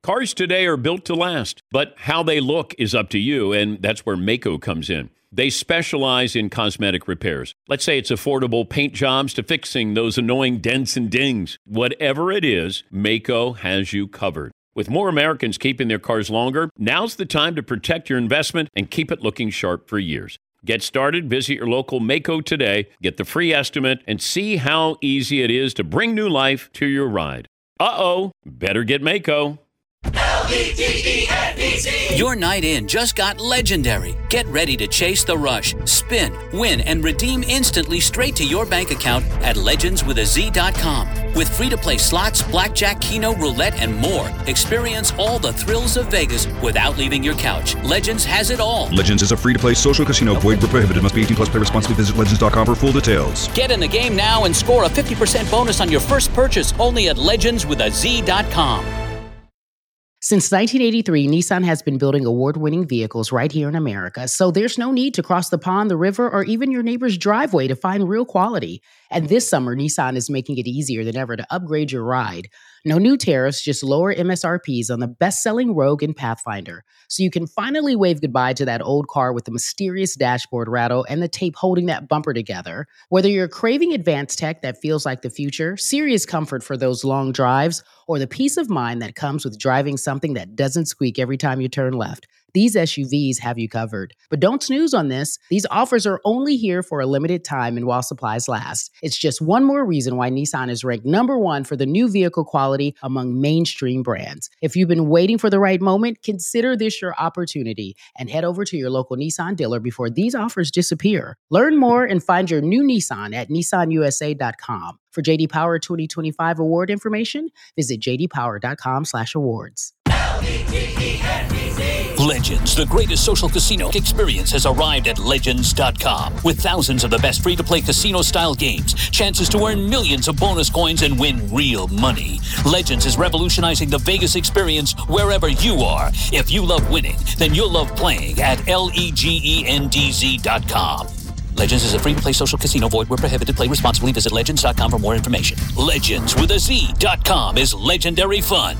Cars today are built to last, but how they look is up to you, and that's where Maaco comes in. They specialize in cosmetic repairs. Let's say it's affordable paint jobs to fixing those annoying dents and dings. Whatever it is, Maaco has you covered. With more Americans keeping their cars longer, now's the time to protect your investment and keep it looking sharp for years. Get started, visit your local Maaco today, get the free estimate, and see how easy it is to bring new life to your ride. Better get Maaco. L-E-G-E-N-E-Z. Your night in just got legendary. Get ready to chase the rush, spin, win, and redeem instantly straight to your bank account at legendswithaz.com. With free-to-play slots, blackjack, keno, roulette, and more, experience all the thrills of Vegas without leaving your couch. Legends has it all. Legends is a free-to-play social casino. Void where prohibited. Must be 18 plus. Play responsibly. Visit legends.com for full details. Get in the game now and score a 50% bonus on your first purchase only at legendswithaz.com. Since 1983, Nissan has been building award-winning vehicles right here in America, so there's no need to cross the pond, the river, or even your neighbor's driveway to find real quality. And this summer, Nissan is making it easier than ever to upgrade your ride. No new tariffs, just lower MSRPs on the best-selling Rogue and Pathfinder. So you can finally wave goodbye to that old car with the mysterious dashboard rattle and the tape holding that bumper together. Whether you're craving advanced tech that feels like the future, serious comfort for those long drives, or the peace of mind that comes with driving something that doesn't squeak every time you turn left, these SUVs have you covered. But don't snooze on this. These offers are only here for a limited time and while supplies last. It's just one more reason why Nissan is ranked #1 for the new vehicle quality among mainstream brands. If you've been waiting for the right moment, consider this your opportunity and head over to your local Nissan dealer before these offers disappear. Learn more and find your new Nissan at nissanusa.com. For JD Power 2025 award information, visit jdpower.com/awards. Legends, the greatest social casino experience, has arrived at Legends.com. With thousands of the best free-to-play casino-style games, chances to earn millions of bonus coins and win real money. Legends is revolutionizing the Vegas experience wherever you are. If you love winning, then you'll love playing at LEGENDZ.com. Legends is a free-to-play social casino. Void where prohibited. Play responsibly. Visit Legends.com for more information. Legends.com is legendary fun.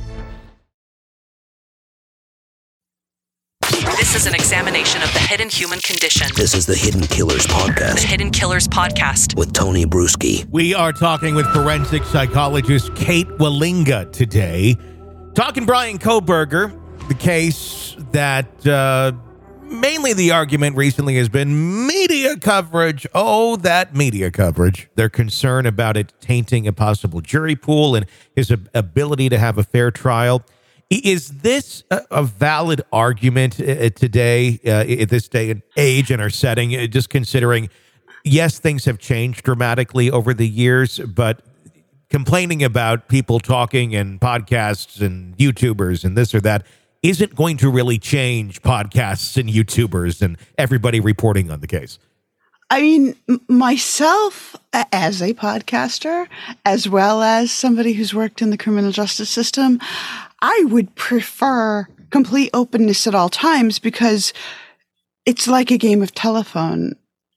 This is an examination of the hidden human condition. This is the Hidden Killers Podcast. The Hidden Killers Podcast. With Tony Bruschi. We are talking with forensic psychologist Kate Wallinga today. Talking Brian Kohberger, the case that mainly the argument recently has been media coverage. Oh, that media coverage. Their concern about it tainting a possible jury pool and his ability to have a fair trial. Is this a valid argument today, at this day and age and our setting, just considering, yes, things have changed dramatically over the years, but complaining about people talking and podcasts and YouTubers and this or that isn't going to really change podcasts and YouTubers and everybody reporting on the case? I mean, myself as a podcaster, as well as somebody who's worked in the criminal justice system, I would prefer complete openness at all times because it's like a game of telephone.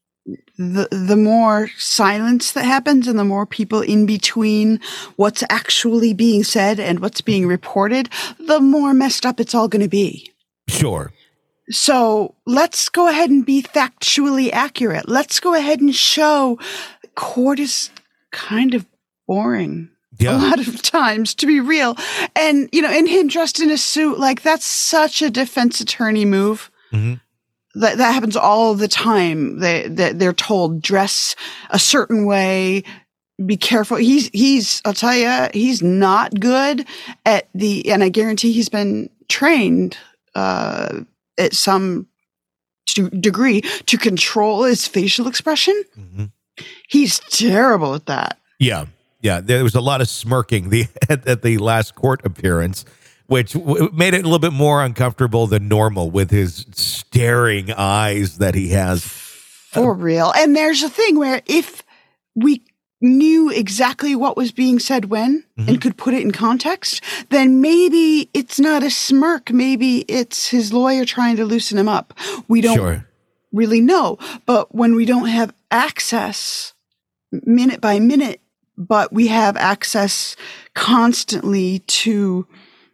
The more silence that happens and the more people in between what's actually being said and what's being reported, the more messed up it's all going to be. Sure. So let's go ahead and be factually accurate. Let's go ahead and show court is kind of boring. Yeah. A lot of times, to be real. And, and him dressed in a suit, like, that's such a defense attorney move. Mm-hmm. That happens all the time. They're told, dress a certain way, be careful. I'll tell you, he's not good at and I guarantee he's been trained at some degree to control his facial expression. Mm-hmm. He's terrible at that. Yeah. Yeah, there was a lot of smirking at the last court appearance, which made it a little bit more uncomfortable than normal with his staring eyes that he has. For real. And there's a thing where if we knew exactly what was being said when and could put it in context, then maybe it's not a smirk. Maybe it's his lawyer trying to loosen him up. We don't really know. But when we don't have access minute by minute, but we have access constantly to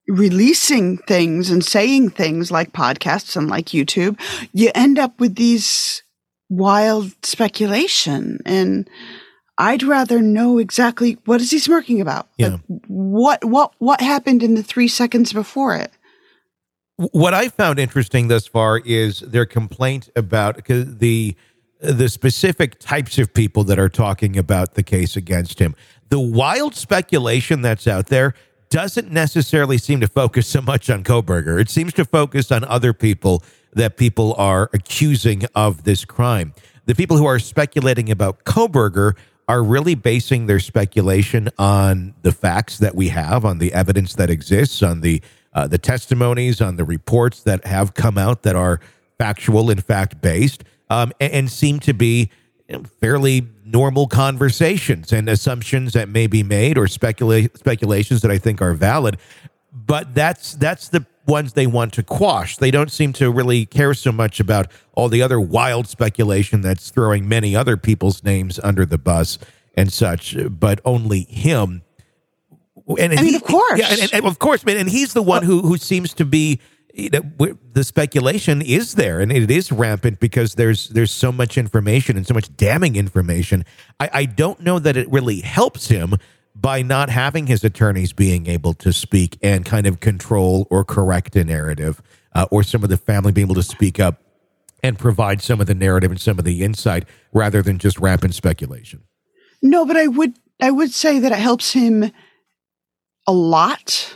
releasing things and saying things like podcasts and like YouTube, you end up with these wild speculation. And I'd rather know exactly what is he smirking about? Yeah. Like, what happened in the 3 seconds before it? What I found interesting thus far is their complaint about the specific types of people that are talking about the case against him. The wild speculation that's out there doesn't necessarily seem to focus so much on Kohberger. It seems to focus on other people that people are accusing of this crime. The people who are speculating about Kohberger are really basing their speculation on the facts that we have, on the evidence that exists, on the testimonies, on the reports that have come out that are factual and fact-based, and seem to be fairly normal conversations and assumptions that may be made or speculations that I think are valid. But that's the ones they want to quash. They don't seem to really care so much about all the other wild speculation that's throwing many other people's names under the bus and such, but only him. And I mean, of course. Yeah, and of course, man. And he's the one who seems to be, the speculation is there, and it is rampant because there's so much information and so much damning information. I don't know that it really helps him by not having his attorneys being able to speak and kind of control or correct a narrative, or some of the family being able to speak up and provide some of the narrative and some of the insight rather than just rampant speculation. No, but I would say that it helps him a lot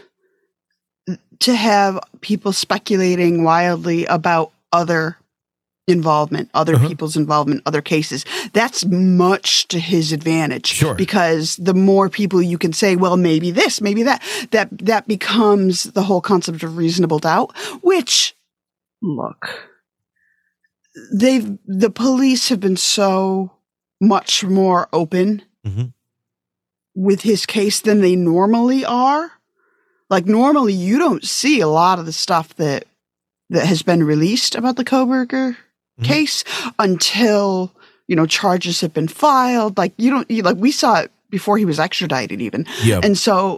to have people speculating wildly about other involvement, other people's involvement, other cases. That's much to his advantage. Sure. Because the more people you can say, well, maybe this, maybe that becomes the whole concept of reasonable doubt, which, look, the police have been so much more open with his case than they normally are. Like, normally you don't see a lot of the stuff that has been released about the Kohberger case until, charges have been filed. Like, we saw it before he was extradited even. Yeah. And so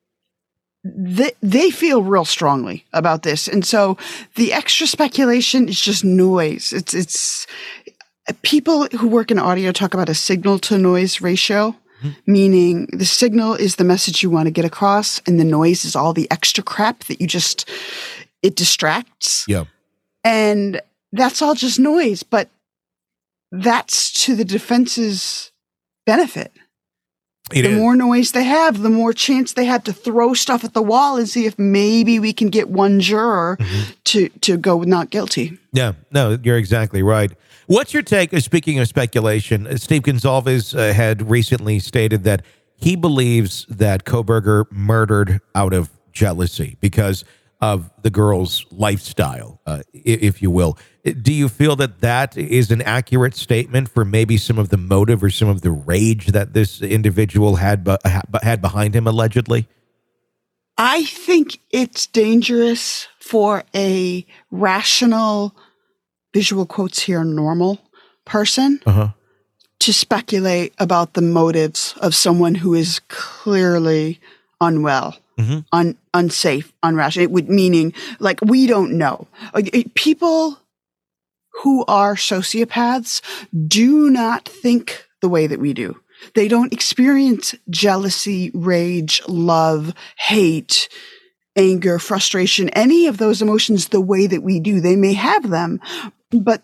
they feel real strongly about this. And so the extra speculation is just noise. It's people who work in audio talk about a signal to noise ratio. Meaning the signal is the message you want to get across, and the noise is all the extra crap that it distracts. Yeah. And that's all just noise, but that's to the defense's benefit. The more noise they have, the more chance they have to throw stuff at the wall and see if maybe we can get one juror to go not guilty. Yeah, no, you're exactly right. What's your take, speaking of speculation? Steve Gonsalves had recently stated that he believes that Kohberger murdered out of jealousy because of the girl's lifestyle, if you will. Do you feel that is an accurate statement for maybe some of the motive or some of the rage that this individual had behind him, allegedly? I think it's dangerous for a rational, visual quotes here, normal person to speculate about the motives of someone who is clearly unwell, unsafe, unrational. Meaning, like, we don't know. People who are sociopaths do not think the way that we do. They don't experience jealousy, rage, love, hate, anger, frustration, any of those emotions the way that we do. They may have them, but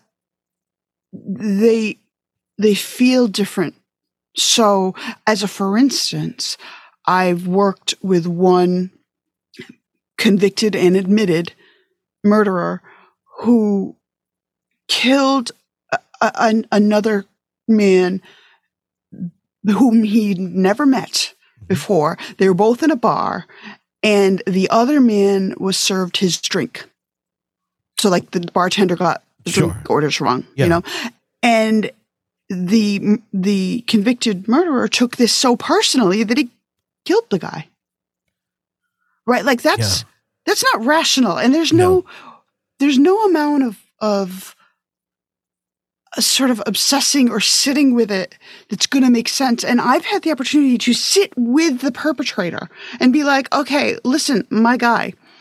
they feel different. So, for instance, I've worked with one convicted and admitted murderer who killed another man whom he'd never met before. They were both in a bar, and the other man was served his drink. So, like, the bartender got the drink orders wrong, and the convicted murderer took this so personally that he killed the guy. Right? Like, that's not rational, and there's no amount of sort of obsessing or sitting with it that's going to make sense. And I've had the opportunity to sit with the perpetrator and be like, okay, listen, my guy,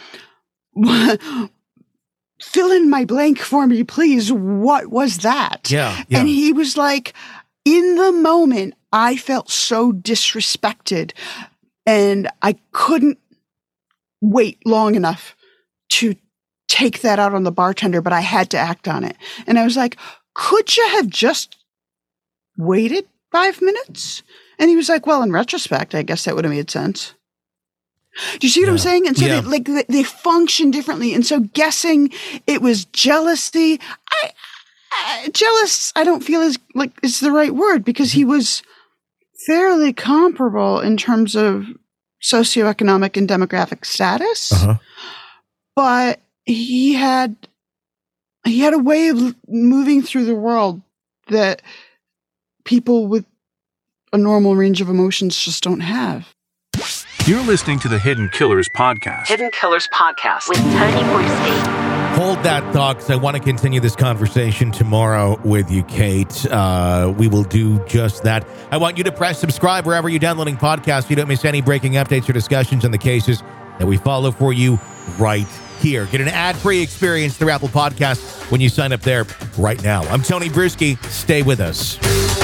fill in my blank for me, please. What was that? Yeah. And he was like, in the moment, I felt so disrespected, and I couldn't wait long enough to take that out on the bartender, but I had to act on it. And I was like, could you have just waited 5 minutes? And he was like, well, in retrospect, I guess that would have made sense. Do you see what I'm saying? And so they function differently. And so guessing it was jealousy, jealous, I don't feel is the right word, because he was fairly comparable in terms of socioeconomic and demographic status. But he had a way of moving through the world that people with a normal range of emotions just don't have. You're listening to the Hidden Killers Podcast. Hidden Killers Podcast with Tony Bruski. Hold that thought, because I want to continue this conversation tomorrow with you, Kate. We will do just that. I want you to press subscribe wherever you're downloading podcasts so you don't miss any breaking updates or discussions on the cases that we follow for you right here. Get an ad-free experience through Apple Podcasts when you sign up there right now. I'm Tony Bruski. Stay with us.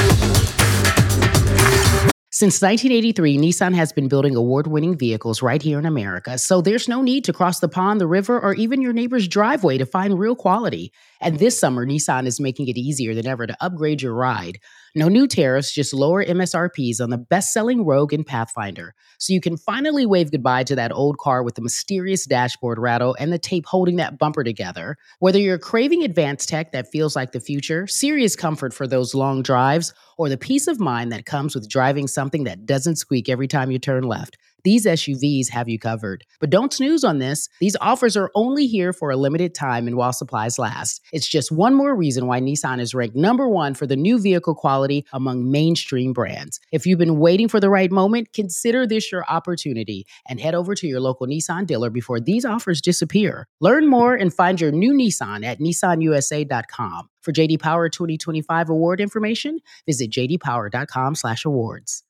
Since 1983, Nissan has been building award-winning vehicles right here in America, so there's no need to cross the pond, the river, or even your neighbor's driveway to find real quality. And this summer, Nissan is making it easier than ever to upgrade your ride. No new tariffs, just lower MSRPs on the best-selling Rogue and Pathfinder. So you can finally wave goodbye to that old car with the mysterious dashboard rattle and the tape holding that bumper together. Whether you're craving advanced tech that feels like the future, serious comfort for those long drives, or the peace of mind that comes with driving something that doesn't squeak every time you turn left, these SUVs have you covered. But don't snooze on this. These offers are only here for a limited time and while supplies last. It's just one more reason why Nissan is ranked #1 for the new vehicle quality among mainstream brands. If you've been waiting for the right moment, consider this your opportunity and head over to your local Nissan dealer before these offers disappear. Learn more and find your new Nissan at nissanusa.com. For JD Power 2025 award information, visit jdpower.com/awards.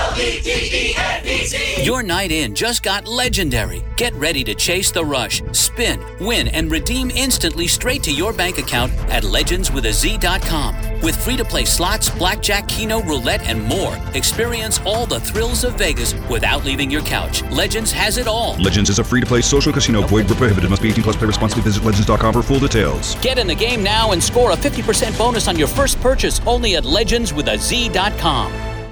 Your night in just got legendary. Get ready to chase the rush, spin, win, and redeem instantly straight to your bank account at legendswithaz.com. With free-to-play slots, blackjack, keno, roulette, and more, experience all the thrills of Vegas without leaving your couch. Legends has it all. Legends is a free-to-play social casino. Void where prohibited. Must be 18 plus. Play responsibly. Visit legends.com for full details. Get in the game now and score a 50% bonus on your first purchase only at legendswithaz.com.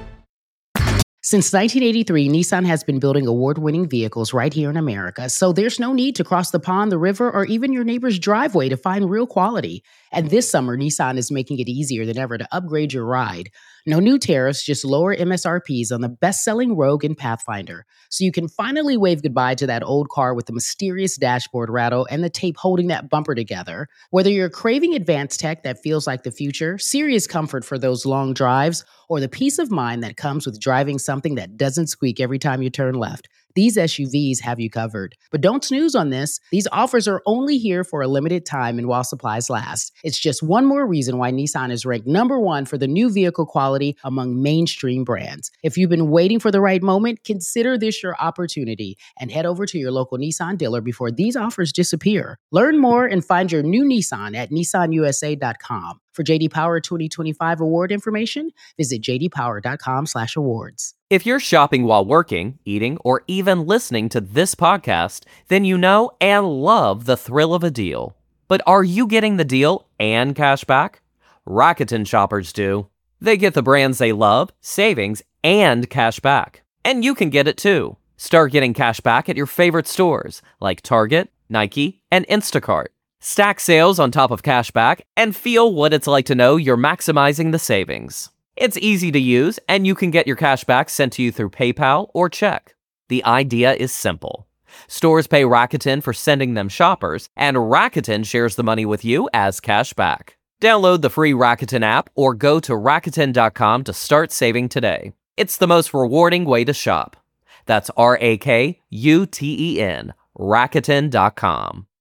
Since 1983, Nissan has been building award-winning vehicles right here in America, so there's no need to cross the pond, the river, or even your neighbor's driveway to find real quality. And this summer, Nissan is making it easier than ever to upgrade your ride. No new tariffs, just lower MSRPs on the best-selling Rogue and Pathfinder. So you can finally wave goodbye to that old car with the mysterious dashboard rattle and the tape holding that bumper together. Whether you're craving advanced tech that feels like the future, serious comfort for those long drives, or the peace of mind that comes with driving something that doesn't squeak every time you turn left, these SUVs have you covered. But don't snooze on this. These offers are only here for a limited time and while supplies last. It's just one more reason why Nissan is ranked #1 for the new vehicle quality among mainstream brands. If you've been waiting for the right moment, consider this your opportunity and head over to your local Nissan dealer before these offers disappear. Learn more and find your new Nissan at nissanusa.com. For JD Power 2025 award information, visit jdpower.com/awards. If you're shopping while working, eating, or even listening to this podcast, then you know and love the thrill of a deal. But are you getting the deal and cash back? Rakuten shoppers do. They get the brands they love, savings, and cash back. And you can get it too. Start getting cash back at your favorite stores like Target, Nike, and Instacart. Stack sales on top of cash back and feel what it's like to know you're maximizing the savings. It's easy to use, and you can get your cash back sent to you through PayPal or check. The idea is simple. Stores pay Rakuten for sending them shoppers, and Rakuten shares the money with you as cash back. Download the free Rakuten app or go to Rakuten.com to start saving today. It's the most rewarding way to shop. That's Rakuten, Rakuten.com.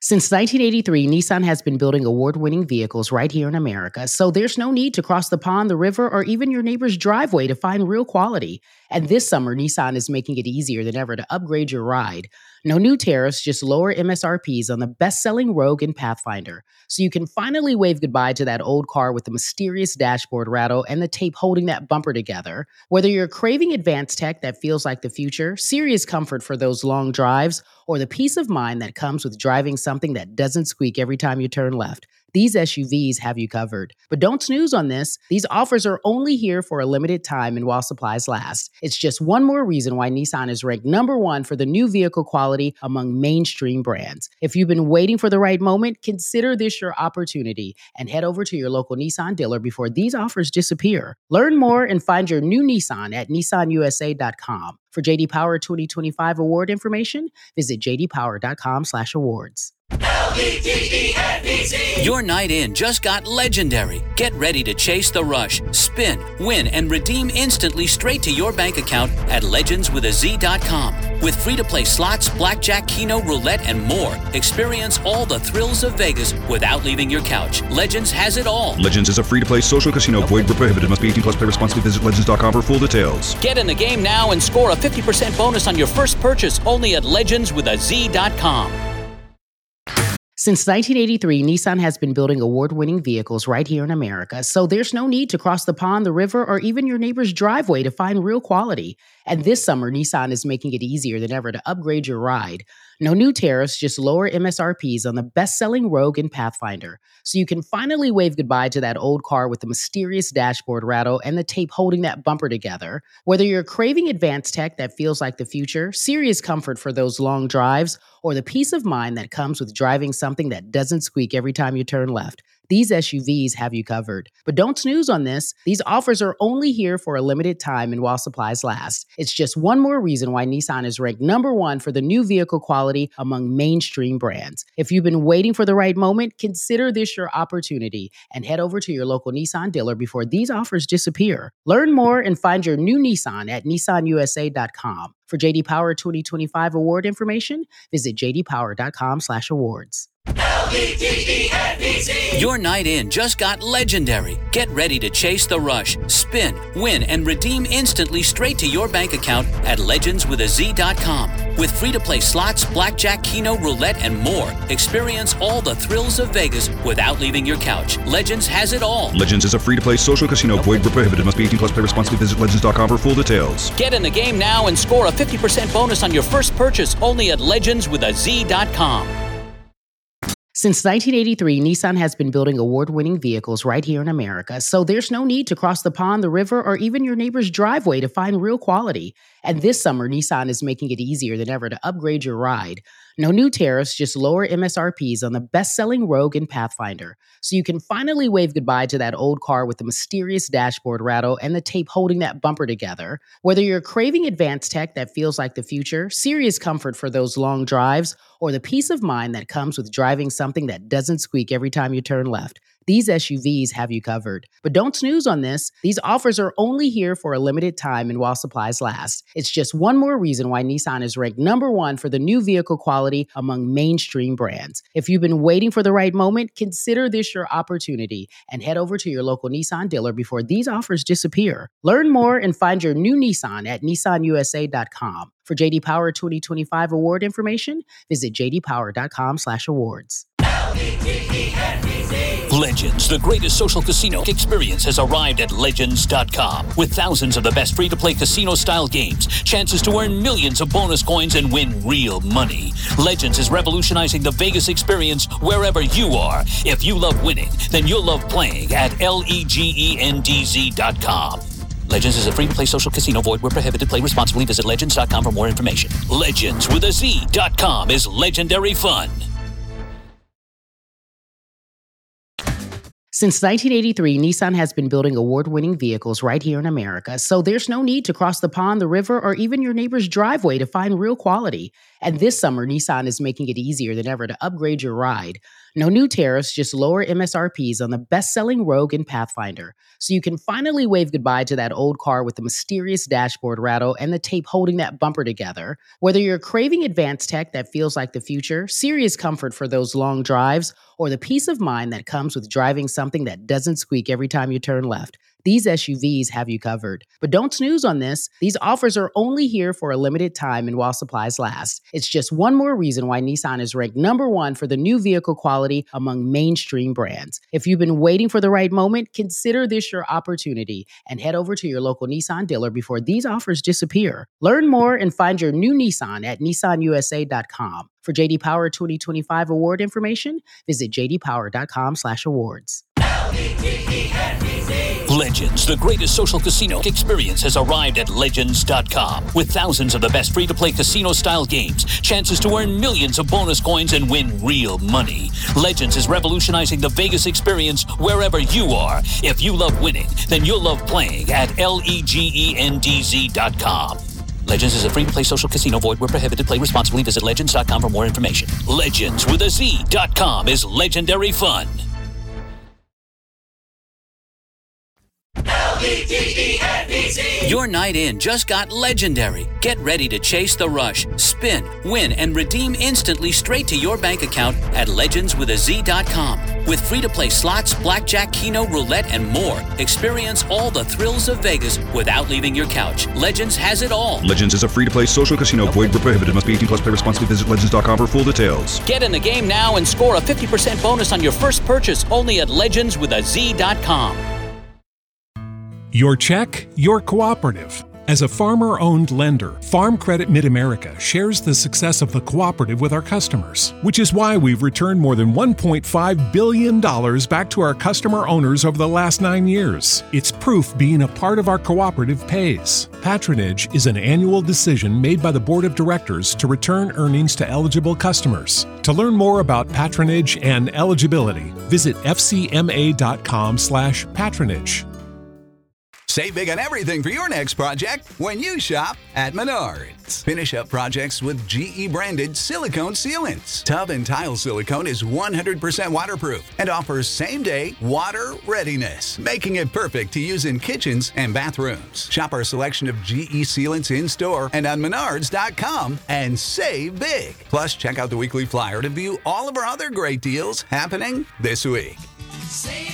Since 1983, Nissan has been building award-winning vehicles right here in America, so there's no need to cross the pond, the river, or even your neighbor's driveway to find real quality. And this summer, Nissan is making it easier than ever to upgrade your ride. No new tariffs, just lower MSRPs on the best-selling Rogue and Pathfinder. So you can finally wave goodbye to that old car with the mysterious dashboard rattle and the tape holding that bumper together. Whether you're craving advanced tech that feels like the future, serious comfort for those long drives, or the peace of mind that comes with driving something that doesn't squeak every time you turn left, these SUVs have you covered. But don't snooze on this. These offers are only here for a limited time and while supplies last. It's just one more reason why Nissan is ranked #1 for the new vehicle quality among mainstream brands. If you've been waiting for the right moment, consider this your opportunity and head over to your local Nissan dealer before these offers disappear. Learn more and find your new Nissan at nissanusa.com. For JD Power 2025 award information, visit jdpower.com/awards. Your night in just got legendary. Get ready to chase the rush, spin, win, and redeem instantly straight to your bank account at legendswithaz.com. With free-to-play slots, blackjack, keno, roulette, and more, experience all the thrills of Vegas without leaving your couch. Legends has it all. Legends is a free-to-play social casino. Void where prohibited. Must be 18 plus. Play responsibly. Visit legends.com for full details. Get in the game now and score a 50% bonus on your first purchase only at legendswithaz.com. Since 1983, Nissan has been building award-winning vehicles right here in America, so there's no need to cross the pond, the river, or even your neighbor's driveway to find real quality. And this summer, Nissan is making it easier than ever to upgrade your ride. No new tariffs, just lower MSRPs on the best-selling Rogue and Pathfinder. So you can finally wave goodbye to that old car with the mysterious dashboard rattle and the tape holding that bumper together. Whether you're craving advanced tech that feels like the future, serious comfort for those long drives, or the peace of mind that comes with driving something that doesn't squeak every time you turn left, these SUVs have you covered. But don't snooze on this. These offers are only here for a limited time and while supplies last. It's just one more reason why Nissan is ranked #1 for the new vehicle quality among mainstream brands. If you've been waiting for the right moment, consider this your opportunity and head over to your local Nissan dealer before these offers disappear. Learn more and find your new Nissan at nissanusa.com. For JD Power 2025 award information, visit jdpower.com/awards. Your night in just got legendary. Get ready to chase the rush, spin, win, and redeem instantly straight to your bank account at legendswithaz.com. With free-to-play slots, blackjack, keno, roulette, and more, experience all the thrills of Vegas without leaving your couch. Legends has it all. Legends is a free-to-play social casino. Void where prohibited. Must be 18 plus. Play responsibly. Visit legends.com for full details. Get in the game now and score a 50% bonus on your first purchase only at legendswithaz.com. Since 1983, Nissan has been building award-winning vehicles right here in America, so there's no need to cross the pond, the river, or even your neighbor's driveway to find real quality. And this summer, Nissan is making it easier than ever to upgrade your ride. No new tariffs, just lower MSRPs on the best-selling Rogue and Pathfinder. So you can finally wave goodbye to that old car with the mysterious dashboard rattle and the tape holding that bumper together. Whether you're craving advanced tech that feels like the future, serious comfort for those long drives, or the peace of mind that comes with driving something that doesn't squeak every time you turn left, these SUVs have you covered. But don't snooze on this. These offers are only here for a limited time and while supplies last. It's just one more reason why Nissan is ranked #1 for the new vehicle quality among mainstream brands. If you've been waiting for the right moment, consider this your opportunity and head over to your local Nissan dealer before these offers disappear. Learn more and find your new Nissan at nissanusa.com. For JD Power 2025 award information, visit jdpower.com/awards. Legends, the greatest social casino experience, has arrived at Legends.com. With thousands of the best free-to-play casino-style games, chances to earn millions of bonus coins and win real money. Legends is revolutionizing the Vegas experience wherever you are. If you love winning, then you'll love playing at LEGENDZ.com. Legends is a free-to-play social casino. Void where prohibited. Play responsibly. Visit Legends.com for more information. Legendswithaz.com is legendary fun. Since 1983, Nissan has been building award-winning vehicles right here in America, so there's no need to cross the pond, the river, or even your neighbor's driveway to find real quality. And this summer, Nissan is making it easier than ever to upgrade your ride. No new tariffs, just lower MSRPs on the best-selling Rogue and Pathfinder. So you can finally wave goodbye to that old car with the mysterious dashboard rattle and the tape holding that bumper together. Whether you're craving advanced tech that feels like the future, serious comfort for those long drives, or the peace of mind that comes with driving something that doesn't squeak every time you turn left, these SUVs have you covered. But don't snooze on this. These offers are only here for a limited time and while supplies last. It's just one more reason why Nissan is ranked #1 for the new vehicle quality among mainstream brands. If you've been waiting for the right moment, consider this your opportunity and head over to your local Nissan dealer before these offers disappear. Learn more and find your new Nissan at nissanusa.com. For JD Power 2025 award information, visit jdpower.com/awards. Legends, the greatest social casino experience, has arrived at Legends.com. With thousands of the best free-to-play casino-style games, chances to earn millions of bonus coins and win real money. Legends is revolutionizing the Vegas experience wherever you are. If you love winning, then you'll love playing at LEGENDZ.com. Legends is a free-to-play social casino. Void where prohibited. Play responsibly. Visit Legends.com for more information. Legends with a Z.com is legendary fun. LEGENDZ. Your night in just got legendary. Get ready to chase the rush, spin, win, and redeem instantly straight to your bank account at legendswithaz.com. With free-to-play slots, blackjack, keno, roulette, and more. Experience all the thrills of Vegas without leaving your couch. Legends has it all. Legends is a free-to-play social casino. Void where prohibited. Must be 18 plus. Play responsibly. Visit legends.com for full details. Get in the game now and score a 50% bonus on your first purchase only at legendswithaz.com. Your check, your cooperative. As a farmer-owned lender, Farm Credit Mid-America shares the success of the cooperative with our customers, which is why we've returned more than $1.5 billion back to our customer owners over the last 9 years. It's proof being a part of our cooperative pays. Patronage is an annual decision made by the Board of Directors to return earnings to eligible customers. To learn more about patronage and eligibility, visit fcma.com/patronage. Save big on everything for your next project when you shop at Menards. Finish up projects with GE-branded silicone sealants. Tub and tile silicone is 100% waterproof and offers same-day water readiness, making it perfect to use in kitchens and bathrooms. Shop our selection of GE sealants in-store and on Menards.com and save big. Plus, check out the weekly flyer to view all of our other great deals happening this week. Save